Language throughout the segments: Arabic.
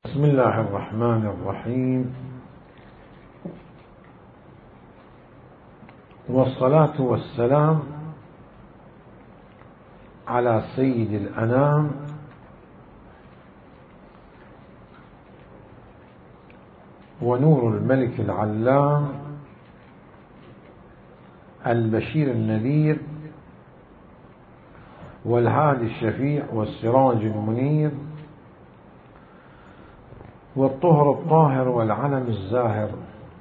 بسم الله الرحمن الرحيم، والصلاة والسلام على سيد الأنام ونور الملك العلام البشير النذير والهادي الشفيع والسراج المنير والطهر الطاهر والعلم الزاهر،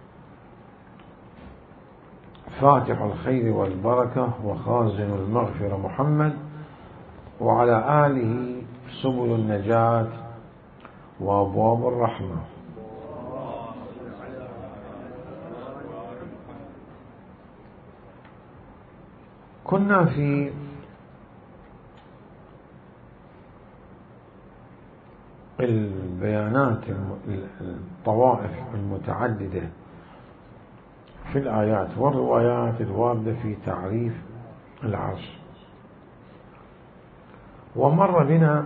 فاتح الخير والبركة وخازن المغفرة محمد وعلى آله سبل النجاة وأبواب الرحمة. كنا في البيانات الطوائف المتعددة في الآيات والروايات الواردة في تعريف العرش، ومر بنا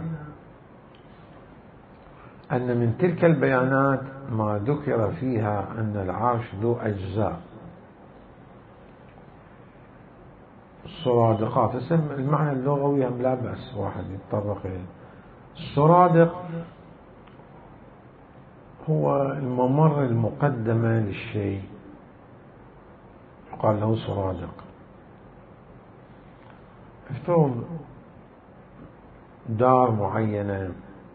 أن من تلك البيانات ما ذكر فيها أن العرش ذو أجزاء السرادقات. اسم المعنى اللغوي هم لا بأس واحد يتطرق إليه. السرادق هو الممر المقدمة للشيء، يقال له سرادق. افترض دار معينة،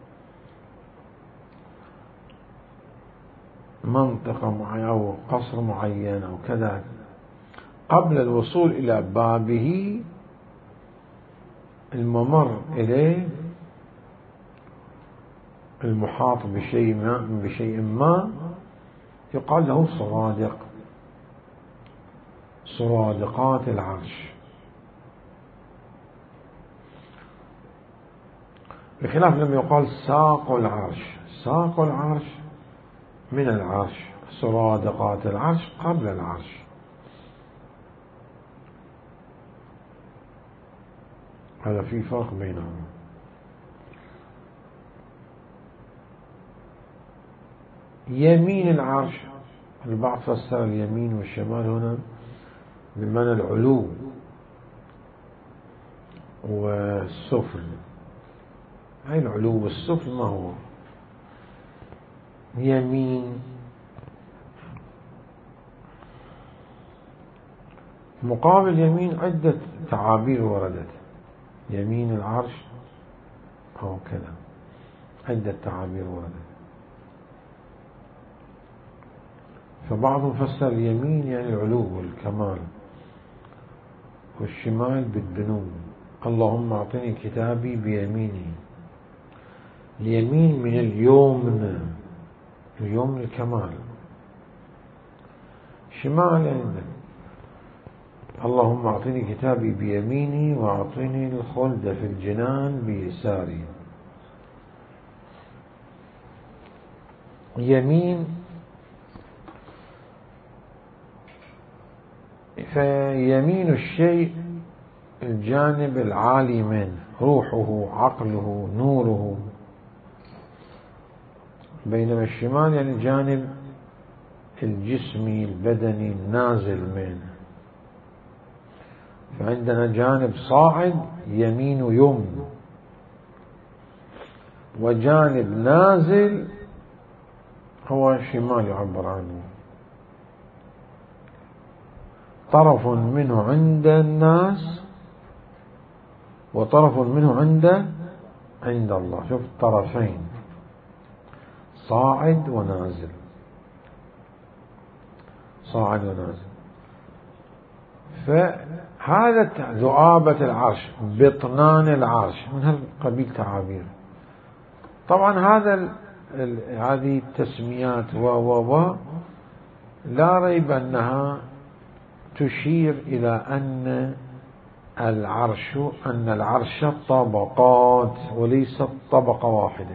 منطقة معينة أو قصر معين أو كذا، قبل الوصول إلى بابه الممر إليه المحاط بشيء ما يقال له سرادق، سرادقات العرش، بخلاف لما يقال ساق العرش. ساق العرش من العرش، سرادقات العرش قبل العرش. هذا في فرق بينهم. يمين العرش، البعض فسر اليمين والشمال هنا بمعنى العلو والسفل. هاي العلو والسفل ما هو؟ يمين مقابل يمين عدة تعابير وردت. يمين العرش أو كذا، عدة تعابير وردت. فبعضهم فسر اليمين يعني العلو والكمال، والشمال بالدنو. اللهم أعطني كتابي بيميني. اليمين من اليمن، اليمن الكمال. شمال يعني اللهم أعطني كتابي بيميني وأعطني الخلد في الجنان بيساري. يمين فيمين الشيء الجانب العالي منه، روحه، عقله، نوره، بينما الشمال يعني الجانب الجسمي البدني النازل منه. فعندنا جانب صاعد يمين ويمن، وجانب نازل هو شمال يعبر عنه. طرف منه عند الناس وطرف منه عند الله. شوف الطرفين، صاعد ونازل، صاعد ونازل. فهذا ذؤابة العرش، بطنان العرش، من هالقبيل تعابير. طبعا هذه التسميات لا ريب أنها تشير إلى أن العرش طبقات وليست طبقة واحدة.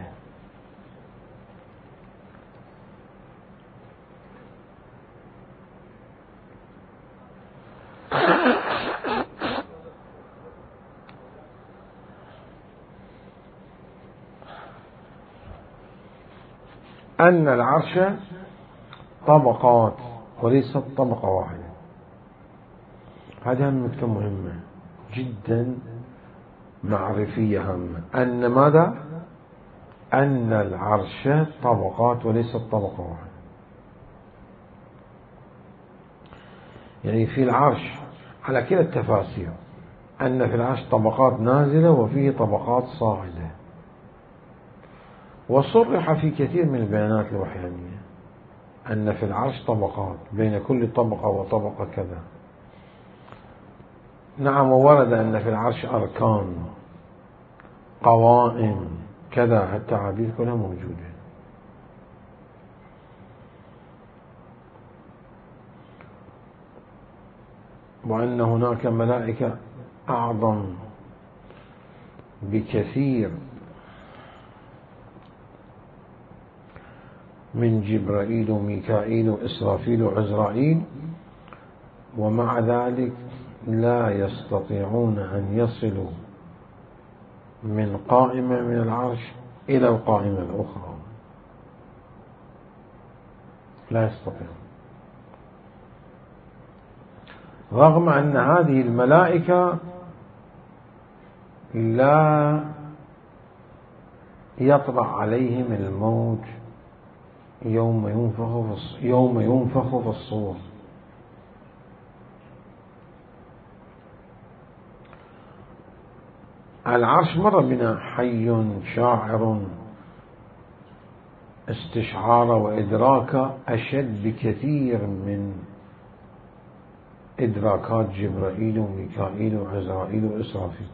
أن العرش طبقات وليست طبقة واحدة. هذه نكتة مهمة جدا معرفية هامة، أن ماذا؟ أن العرش طبقات وليست طبقة واحدة. يعني في العرش على كلا التفاسير أن في العرش طبقات نازلة وفيه طبقات صاعدة، وصرح في كثير من البيانات الوحيانية أن في العرش طبقات بين كل طبقة وطبقة كذا. نعم، وورد أن في العرش أركان قوائم كذا، التعابير كلها موجودة. وأن هناك ملائكة أعظم بكثير من جبرائيل وميكائيل وإسرافيل وعزرائيل، ومع ذلك لا يستطيعون أن يصلوا من قائمة من العرش إلى القائمة الأخرى، لا يستطيعون، رغم أن هذه الملائكة لا يطرأ عليهم الموت يوم ينفخ في الصور. العرش مر بنا حي شاعر استشعار وإدراك أشد بكثير من إدراكات جبرائيل وميكائيل وعزرائيل وإسرافيل،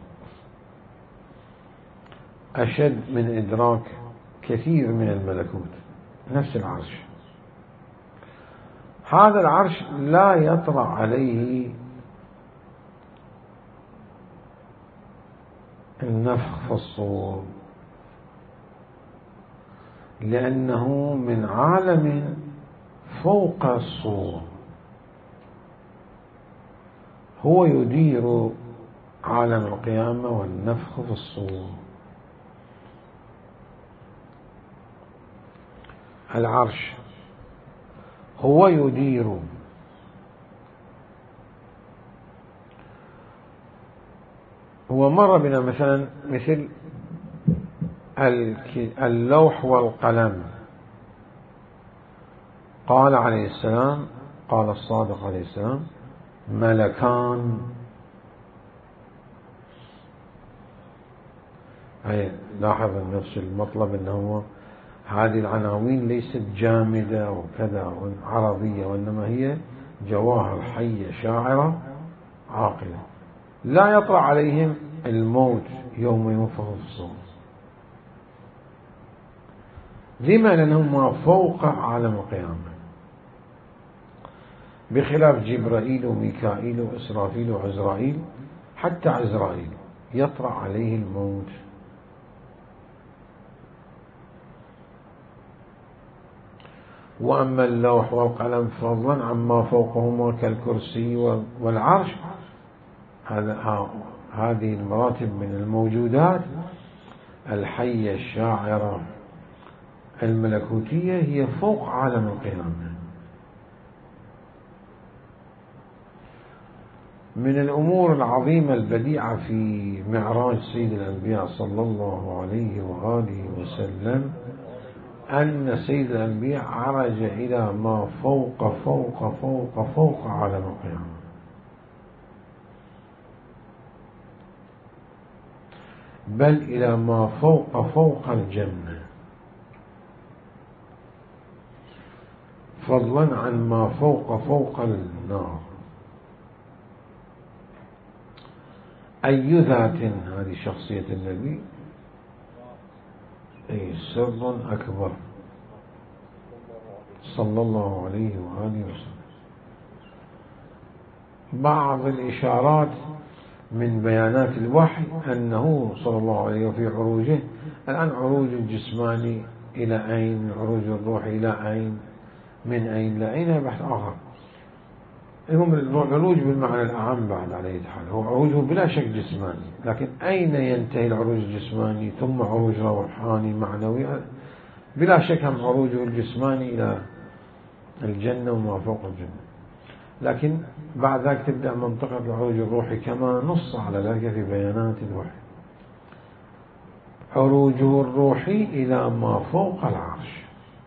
أشد من إدراك كثير من الملكوت. نفس العرش، هذا العرش لا يطرأ عليه النفخ في الصور، لأنه من عالم فوق الصور، هو يدير عالم القيامة والنفخ في الصور. العرش هو يدير هو مر بنا مثلا مثل اللوح والقلم. قال عليه السلام، قال الصادق عليه السلام: ملكان. أي لاحظ نفس المطلب، أنه هذه العناوين ليست جامدة وكذا عرضية، وإنما هي جواهر حية شاعرة عاقلة، لا يطرأ عليهم الموت يوم ينفخ في الصور. لما؟ لأنهم ما فوق عالم القيامة، بخلاف جبرائيل وميكائيل وإسرافيل وعزرائيل. حتى عزرائيل يطرأ عليه الموت. وأما اللوح والقلم فضلا عما فوقهما كالكرسي والعرش، هذه المراتب من الموجودات الحية الشاعرة الملكوتية هي فوق عالم القيامة. من الأمور العظيمة البديعة في معراج سيد الأنبياء صلى الله عليه وآله وسلم أن سيد الأنبياء عرج إلى ما فوق فوق فوق فوق عالم القيامة، بل إلى ما فوق فوق الجنة، فضلا عن ما فوق فوق النار. أي ذات هذه شخصية النبي؟ أي سر أكبر صلى الله عليه وآله وسلم. بعض الإشارات من بيانات الوحي أنه صلى الله عليه وفي عروجه الآن عروج الجسماني إلى أين، عروج الروح إلى أين، من أين لأين، بحث آخر. المهم العروج بالمعنى الأعم بعد عليه الحال هو عروجه بلا شك جسماني، لكن أين ينتهي العروج الجسماني ثم عروج روحاني معنوي؟ بلا شك هم عروجه الجسماني إلى الجنة وما فوق الجنة، لكن بعد ذلك تبدأ منطقة العروج الروحي كما نص على ذلك في بيانات الوحي. عروجه الروحي إلى ما فوق العرش،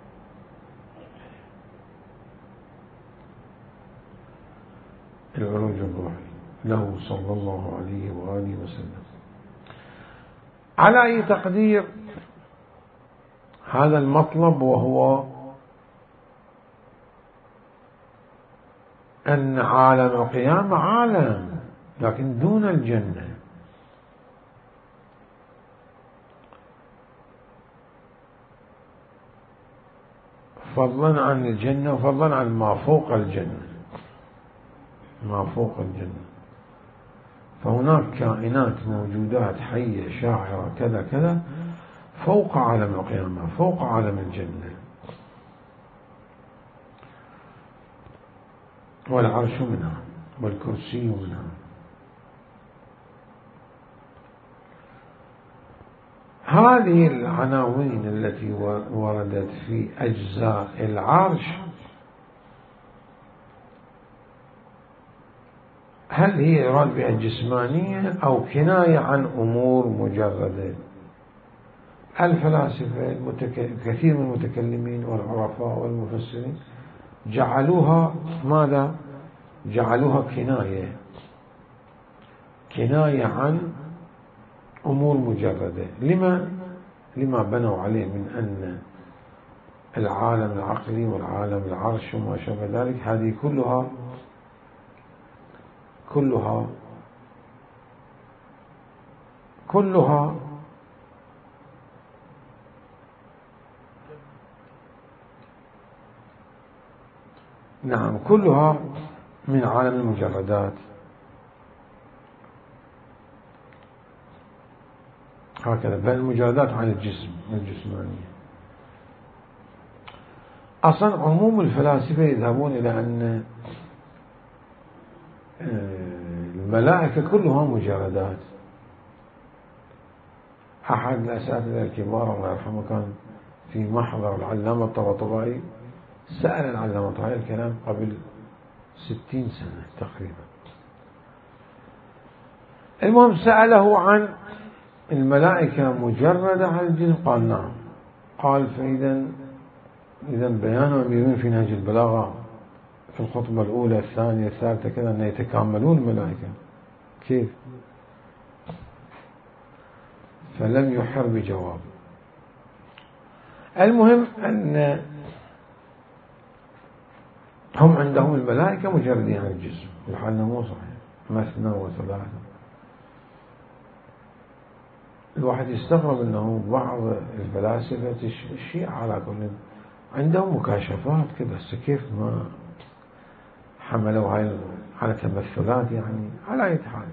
العروج الروحي له صلى الله عليه وآله وسلم. على أي تقدير هذا المطلب، وهو أن عالم القيامة عالم لكن دون الجنة، فضلا عن الجنة وفضلا عن ما فوق الجنة، ما فوق الجنة. فهناك كائنات موجودات حية شاعرة كذا كذا فوق عالم القيامة، فوق عالم الجنة. والعرش منها والكرسي منها. هذه العناوين التي وردت في أجزاء العرش هل هي إرادة بها الجسمانية أو كناية عن أمور مجردة؟ الفلاسفة كثير من المتكلمين والعرفاء والمفسرين جعلوها ماذا؟ جعلوها كناية عن أمور مجردة. لما بنوا عليه من أن العالم العقلي والعالم العرش وما شابه ذلك هذه كلها نعم كلها من عالم المجردات. هكذا بين المجردات عن الجسم الجسمانية. أصلا عموم الفلاسفة يذهبون إلى أن الملائكة كلها مجردات. أحد الأساتذة الكبار الله يرحمه كان في محضر العلامة الطباطبائي، سأل العلامة الطباطبائي الكلام قبل 60 سنة تقريبا. المهم سأله عن الملائكة مجردة عن الجسم، قال نعم. قال إذا بيان أميرين في نهج البلاغة في الخطبة الأولى الثانية الثالثة كذا أن يتكاملون الملائكة، كيف؟ فلم يحر بجواب. المهم أن هم عندهم الملائكة مجردين عن الجسم، الحال مو صحيح، مثنى وثلاثة. الواحد يستغرب أنه بعض الفلاسفة الشيعة على كل عندهم مكاشفات كذا، كيف ما حملوا هاي على تمثلات يعني على أي حال،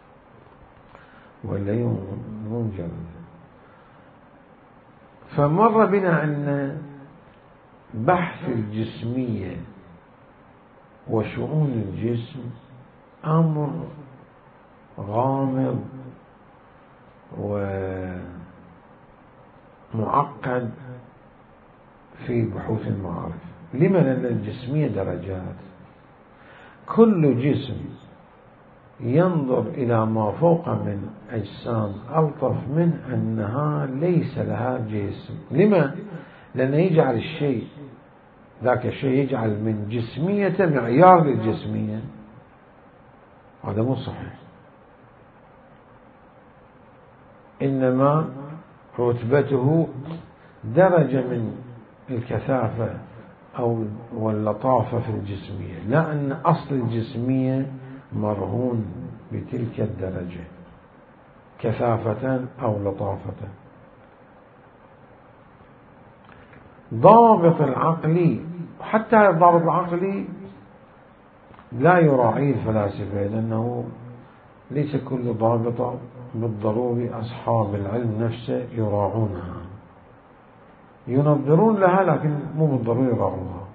ولا مو مجرد. فمر بنا أن بحث الجسمية وشؤون الجسم أمر غامض ومعقد في بحوث المعارف. لما؟ لأن الجسمية درجات، كل جسم ينظر إلى ما فوق من أجسام ألطف من أنها ليس لها جسم. لما؟ لأنه يجعل الشيء ذاك الشيء يجعل من جسمية معيار للجسمية، هذا مو صحيح. إنما رتبته درجة من الكثافة أو واللطافة في الجسمية، لا أن أصل الجسمية مرهون بتلك الدرجة كثافة أو لطافة. ضابط العقلي، حتى الضابط العقلي لا يراعيه الفلاسفة، لأنه ليس كل ضابطة بالضروري أصحاب العلم نفسه يراعونها، ينظرون لها لكن مو بالضروري يراعونها.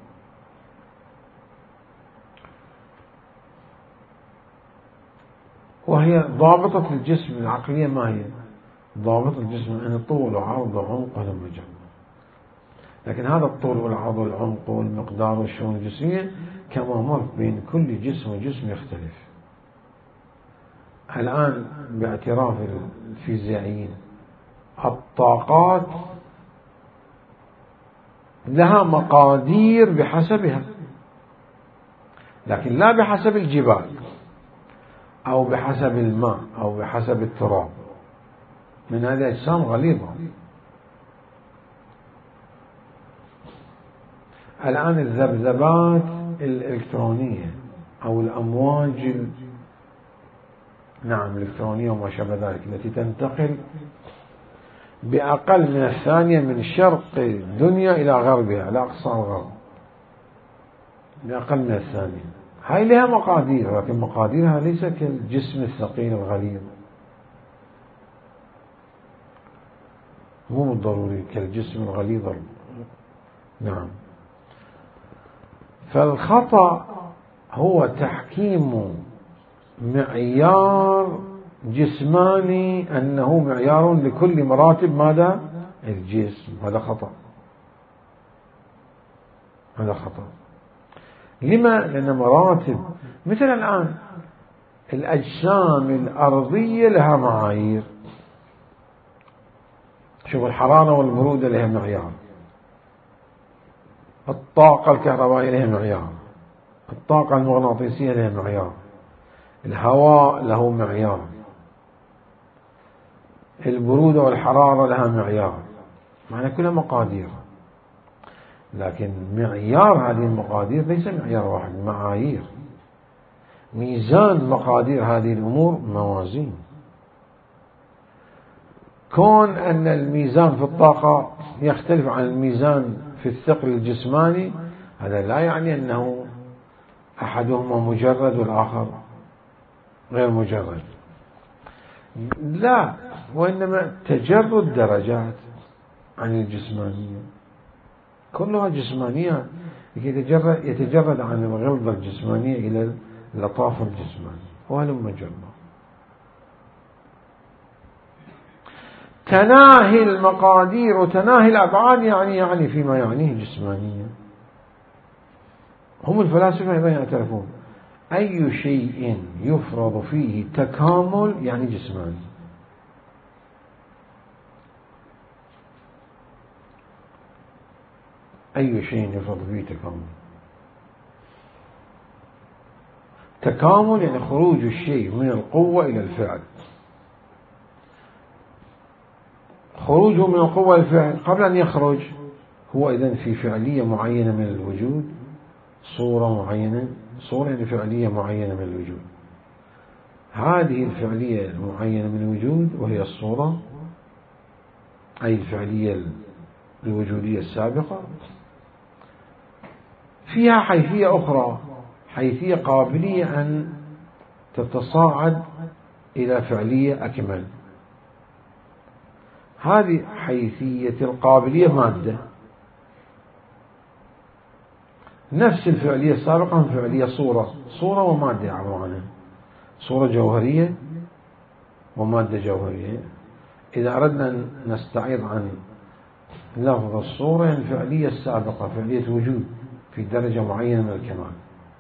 وهي ضابطة الجسم العقلية ما هي؟ ضابطة الجسم أن طول وعرض وعمق ولم يجمع. لكن هذا الطول والعرض والعمق والمقدار والشؤون الجسمية كما مر بين كل جسم وجسم يختلف. الآن باعتراف الفيزيائيين الطاقات لها مقادير بحسبها، لكن لا بحسب الجبال أو بحسب الماء أو بحسب التراب، من هذه الأجسام غليظة. الآن الذبذبات الإلكترونية أو الأمواج الإلكترونية وما شابه ذلك التي تنتقل بأقل من الثانية من شرق الدنيا إلى غربها، إلى أقصى الغرب، بأقل من الثانية. هاي لها مقادير، لكن مقاديرها ليس كالجسم الثقيل الغليظ، مو بالضروري كالجسم الغليظ. فالخطأ هو تحكيم معيار جسماني أنه معيار لكل مراتب ماذا؟ الجسم. هذا خطأ. لما؟ لأن مراتب مثل الآن الأجسام الأرضية لها معايير. شوف الحرارة والبرودة لها معيار، الطاقة الكهربائية لها معيار، الطاقة المغناطيسية لها معيار، الهواء له معيار، البرودة والحرارة لها معيار، معنى كلها مقادير. لكن معيار هذه المقادير ليس معيار واحد، معايير. ميزان مقادير هذه الأمور موازين. كون أن الميزان في الطاقة يختلف عن الميزان في الثقل الجسماني، هذا لا يعني أنه أحدهما مجرد والآخر غير مجرد، لا، وإنما تجرد درجات عن الجسمانية، كلها جسمانية يتجرد عن الغلظة الجسمانية إلى اللطافة الجسمانية، وهلم جرا. تناهي المقادير وتناهي الأبعاد يعني فيما يعنيه جسمانية. هم الفلاسفة أيضا يعترفون أي شيء يفرض فيه تكامل يعني جسماني. أي شيء يفرض فيه تكامل يعني خروج الشيء من القوة إلى الفعل. خروجه من القوة إلى الفعل قبل أن يخرج هو إذن في فعلية معينة من الوجود، صورة معينة، صورة يعني فعلية معينة من الوجود. هذه الفعلية المعينة من الوجود وهي الصورة، أي الفعلية الوجودية السابقة، فيها حيثية أخرى، حيثية قابلية أن تتصاعد إلى فعلية أكمل. هذه حيثية القابلية مادة، نفس الفعلية السابقة من فعلية صورة ومادة يعبر عنها، صورة جوهرية ومادة جوهرية. إذا أردنا أن نستعيض عن لفظ الصورة يعني الفعلية السابقة، فعلية وجود في درجة معينة من الكمال.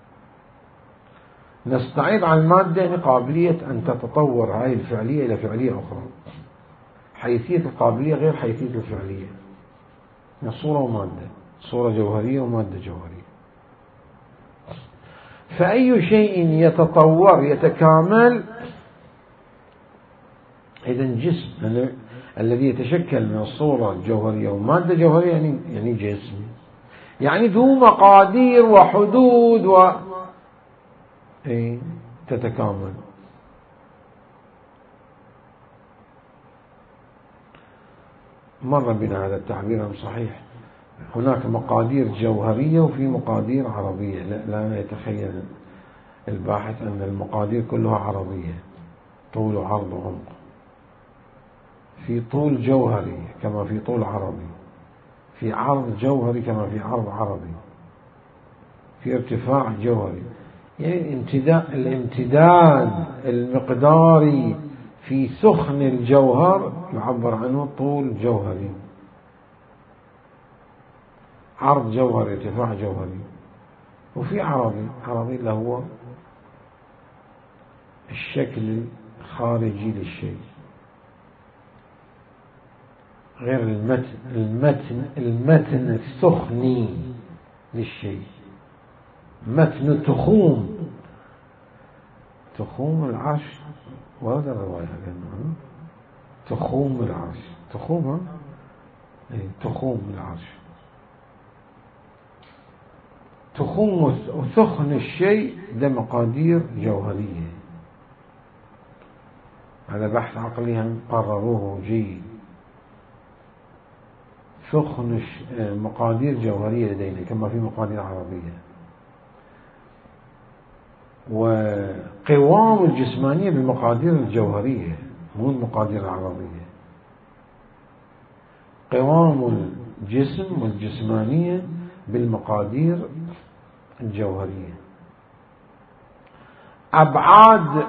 نستعيض عن المادة يعني قابلية أن تتطور هذه الفعلية إلى فعلية أخرى. حيثية القابلية غير حيثية الفعلية، صورة ومادة، صورة جوهرية ومادة جوهرية. فأي شيء يتطور يتكامل إذن جسم الذي يتشكل من الصورة الجوهرية ومادة جوهرية يعني جسم، يعني ذو مقادير وحدود تتكامل. مر بنا هذا التعبير صحيح. هناك مقادير جوهرية وفي مقادير عربية. لا يتخيل الباحث أن المقادير كلها عربية، طول وعرض وعمق. في طول جوهري كما في طول عربي، في عرض جوهري كما في عرض عربي، في ارتفاع جوهري. يعني الامتداد المقداري في سخن الجوهر يعبر عنه طول جوهري. عرض جوهري، ارتفاع جوهري. وفي عرضي اللي هو الشكل الخارجي للشيء غير المتن السخني للشيء. متن تخوم العرش، وهذا الرواية تخوم العرش، تخوم العرش، تخوم وسخن الشيء ده مقادير جوهرية. هذا بحث عقلي هم قرروه جيد. سخن مقادير جوهرية لدينا كما في مقادير عربية. وقوام الجسمانية بالمقادير الجوهرية مو المقادير العربية. قوام الجسم والجسمانية بالمقادير الجوهرية. أبعاد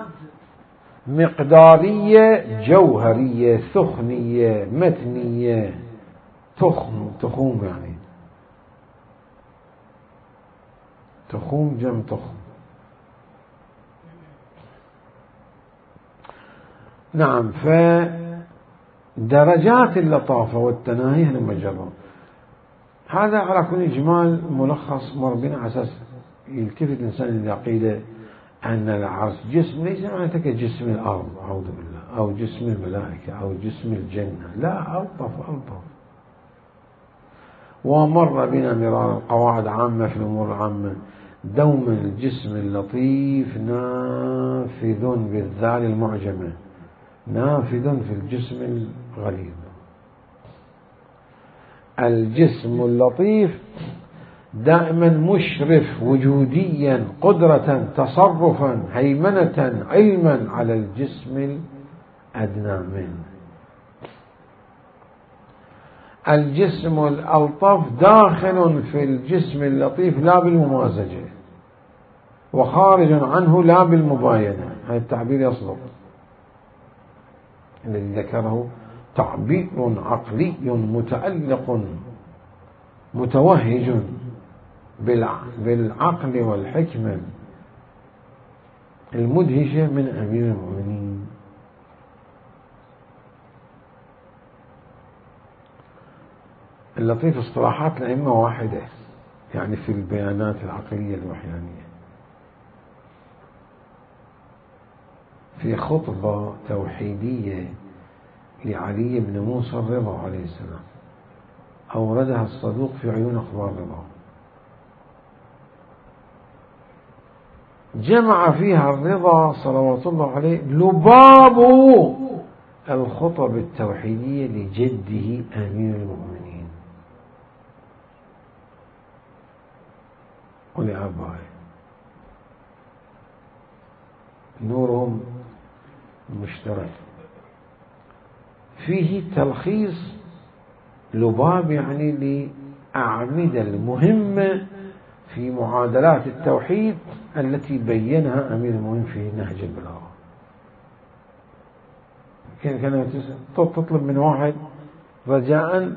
مقدارية جوهرية سخنية متنية. تخوم يعني تخوم جمع تخم. نعم. فدرجات اللطافة والتناهي المجرة هذا على كل إجمال ملخص مر بنا على أساس يلتفت الإنسان إذا قيل أن العرش جسم ليس معناته كجسم الأرض أعوذ بالله، أو جسم الملائكة أو جسم الجنة، لا، ألطف. ومر بنا مرارا قواعد عامة في الأمور العامة. دوما الجسم اللطيف نافذ بالذال المعجمة، نافذ في الجسم الغليظ. الجسم اللطيف دائما مشرف وجوديا، قدرة، تصرفا، هيمنة، علما على الجسم الأدنى منه. الجسم الألطف داخل في الجسم اللطيف لا بالممازجة، وخارج عنه لا بالمباينة. هذا التعبير يصدق، الذي ذكره تعبير عقلي متألق متوهج بالعقل والحكمة المدهشة من أمير المؤمنين. اللطيف اصطلاحات الأئمة واحدة يعني في البيانات العقلية الوحيانية. في خطبة توحيدية لعلي بن موسى الرضا عليه السلام أوردها الصدوق في عيون أخبار الرضا، جمع فيها الرضا صلوات الله عليه لباب الخطب التوحيدية لجده أمير المؤمنين ولآبائه، نورهم مشترك. فيه تلخيص لباب يعني لأعمدة المهمة في معادلات التوحيد التي بينها أمير المؤمنين في نهج البلاغة. كان تطلب من واحد رجاء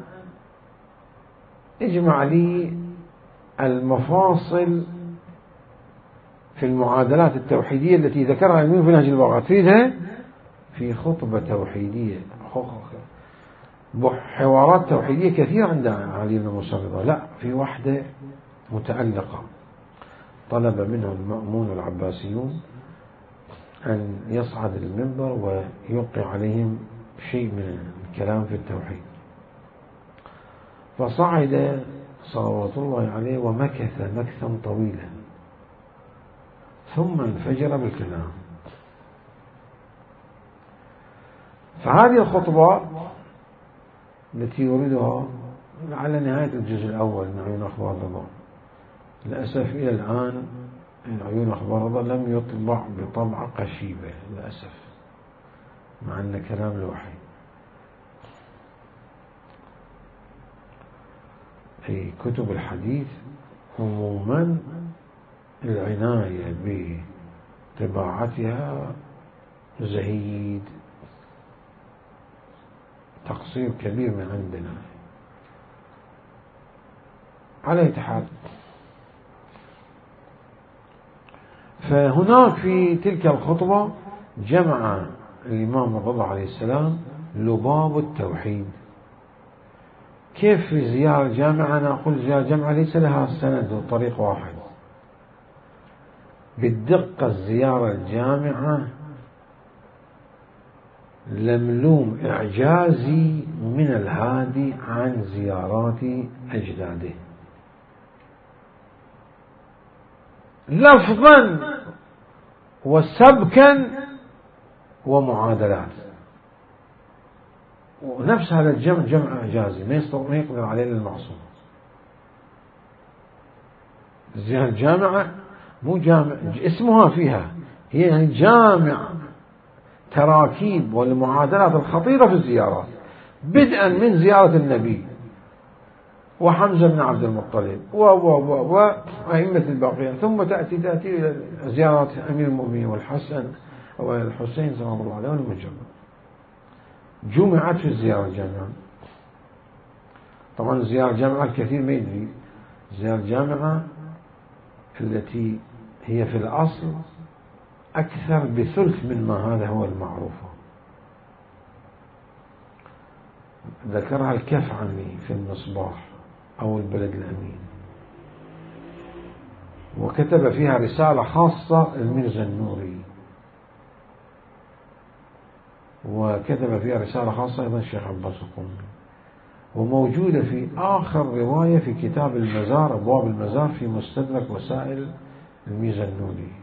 اجمع لي المفاصل في المعادلات التوحيدية التي ذكرها أمير في نهج البلاغة، تريدها في خطبة توحيدية. حوارات توحيدية كثيرة عند علي بن موسى الرضا، لا، في واحدة متألقة. طلب منه المأمون العباسيون أن يصعد المنبر ويلقي عليهم شيء من الكلام في التوحيد، فصعد صلوات الله عليه ومكث مكثا طويلا ثم انفجر بالكلام. فهذه الخطبة التي يريدها على نهاية الجزء الأول من عيون أخبار الرضا، للأسف إلى الآن عيون أخبار الرضا لم يطبع بطبعة قشيبة للأسف، مع أن كلام لوحي. في كتب الحديث عموما العناية بطباعتها زهيد، تقصير كبير من عندنا. على حال. فهناك في تلك الخطبة جمع الإمام الرضا عليه السلام لباب التوحيد. كيف في زيارة الجامعة؟ أنا أقول زيارة الجامعة ليس لها سند وطريق واحد. بالدقة الزيارة الجامعة لملوم إعجازي من الهادي عن زيارات أجداده، لفظا وسبكا ومعادلات. ونفس هذا الجمع جمع إعجازي ما يقدر عليه المعصوم. زيارة الجامعة مو جامع اسمها فيها، هي يعني جامع تراكيب والمعادلات الخطيرة في الزيارات، بدءا من زيارة النبي وحمزة بن عبد المطلب وأئمة الباقية، ثم تأتي إلى زيارة أمير المؤمنين والحسن والحسين سلام الله عليه وسلم، جمعت في الزيارة الجامعة. طبعا الزيارة الجامعة الكثير ما يدري، الزيارة الجامعة التي هي في الأصل أكثر بثلث مما هذا هو المعروف. ذكرها الكفعمي في المصباح أو البلد الأمين، وكتب فيها رسالة خاصة الميرزا النوري، وكتب فيها رسالة خاصة أيضا الشيخ عباس القمي، وموجودة في آخر رواية في كتاب المزار، أبواب المزار، في مستدرك وسائل الميرزا النوري.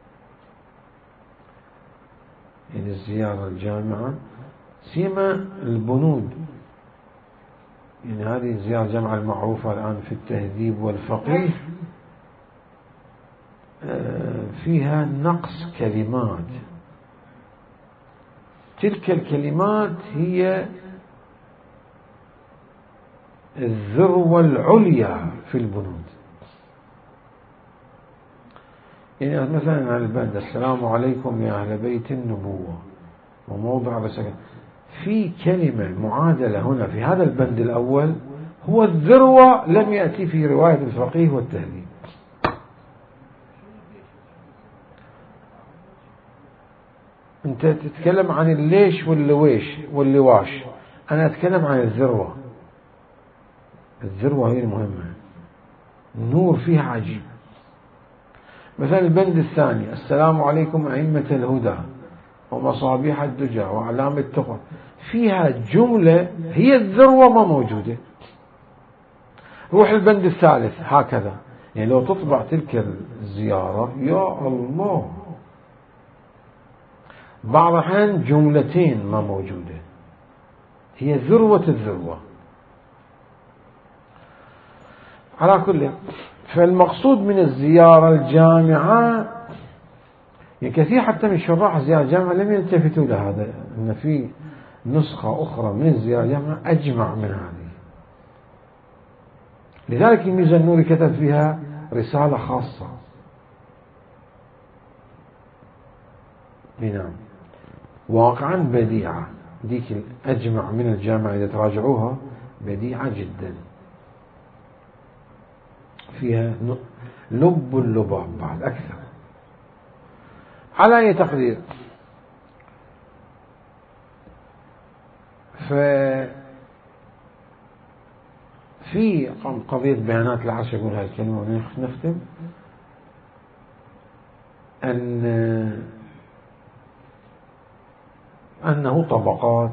يعني الزيارة الجامعة سيما البنود، يعني هذه الزيارة الجامعة المعروفة الآن في التهذيب والفقيه فيها نقص كلمات، تلك الكلمات هي الذروة العليا في البنود. يعني مثلا على البند السلام عليكم يا أهل بيت النبوة وموضع بسكن، في كلمة معادلة هنا في هذا البند الأول هو الذروة، لم يأتي في رواية الفقيه والتهذيب. أنت تتكلم عن الليش واللويش واللواش، أنا أتكلم عن الذروة. الذروة هي المهمة، النور فيها عجيب. مثلا البند الثاني السلام عليكم أئمة الهدى ومصابيح الدجى وأعلام التقى، فيها جملة هي الذروة ما موجودة. روح البند الثالث هكذا، يعني لو تطبع تلك الزيارة يا الله بعض الأحيان جملتين ما موجودة، هي ذروة الذروة. على كل، فالمقصود من الزيارة الجامعة يعني كثير حتى من شراح الزيارة الجامعة لم يلتفتوا لهذا، أن في نسخة أخرى من الزيارة الجامعة أجمع من هذه. لذلك الميرزا النوري كتب فيها رسالة خاصة. نعم، واقعا بديعة، ديك أجمع من الجامعة إذا تراجعوها بديعة جدا، فيها لب اللباب بعد أكثر. على أي تقدير، في قضية بيانات العرش، يقول هاي الكلمة ونختم، أنه طبقات.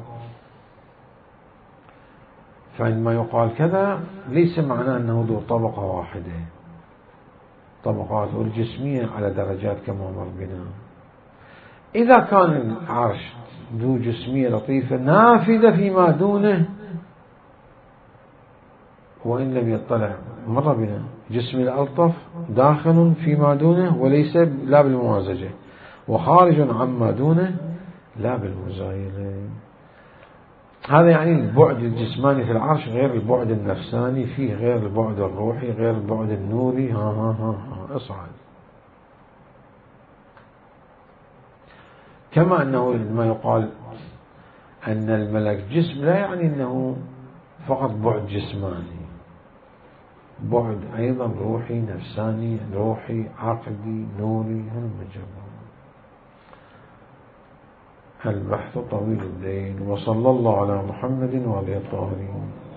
فعندما يقال كذا ليس معناه أنه ذو طبقة واحدة، طبقات والجسمية على درجات كما مر بنا. إذا كان العرش ذو جسمية لطيفة نافذة فيما دونه، وإن لم يطلع مر بنا جسم الألطف داخل فيما دونه وليس لا بالممازجة، وخارج عما دونه لا بالمزايلة. هذا يعني البعد الجسماني في العرش غير البعد النفساني فيه، غير البعد الروحي، غير البعد النوري. اصعد. كما أنه ما يقال أن الملك جسم، لا يعني أنه فقط بعد جسماني، بعد أيضا روحي، نفساني، روحي، عقدي، نوري، البحث طويل الدين. وصلى الله على محمد وآله الطاهرين.